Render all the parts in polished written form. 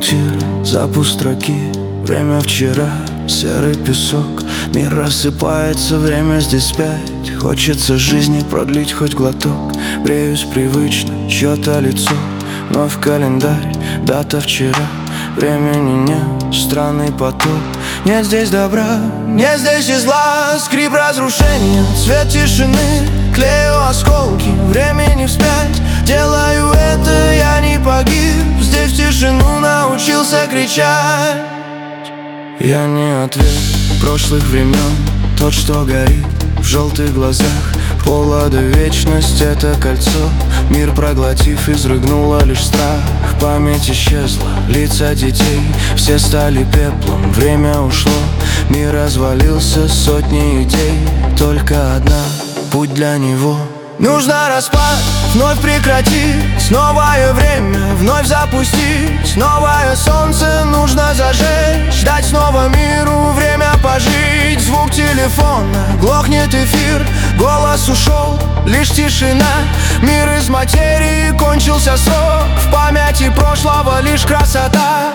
пунктир, запуск строки. Время вчера, серый песок. Мир рассыпается, время здесь спять. Хочется жизни продлить хоть глоток. Бреюсь привычно, чье-то лицо. Вновь календарь, дата вчера. Времени нет, странный поток. Нет здесь добра, нет здесь и зла. Скрип разрушения, цвет тишины. Клею осколки, времени вспять. Делаю это, я не погиб. Здесь в тишину научился кричать. Я не ответ прошлых времен, тот, что горит в желтых глазах. Полада вечность — это кольцо. Мир проглотив, изрыгнула лишь страх. Память исчезла, лица детей все стали пеплом. Время ушло, мир развалился, сотни идей. Только одна, путь для него. Нужно распад, вновь прекратить. Новое время, вновь запустить. Новое солнце нужно зажечь. Дать снова миру время пожить. Звук телефона, глохнет эфир. Голос ушел, лишь тишина. Мир из материи, кончился срок. В памяти прошлого лишь красота.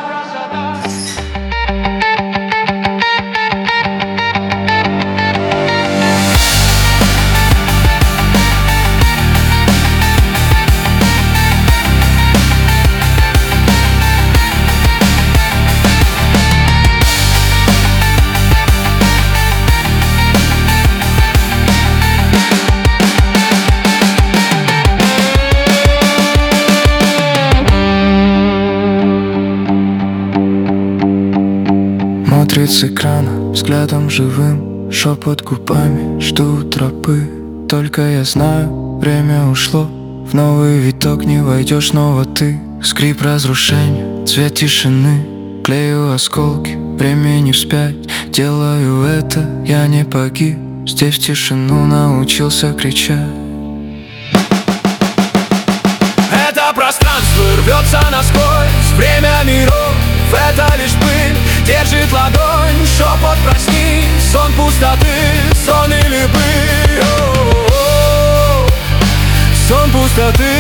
Смотрит с экрана взглядом живым, шепот губами, жду тропы. Только я знаю, время ушло, в новый виток не войдешь снова ты. Скрип разрушения, цвет тишины. Клею осколки, времени вспять. Делаю это, я не погиб. Здесь в тишину научился кричать. Это пространство рвется насквозь. Время миров, это лишь пыль. Держит ладонь, шепот проснись. Сон пустоты, сон или быль. Сон пустоты.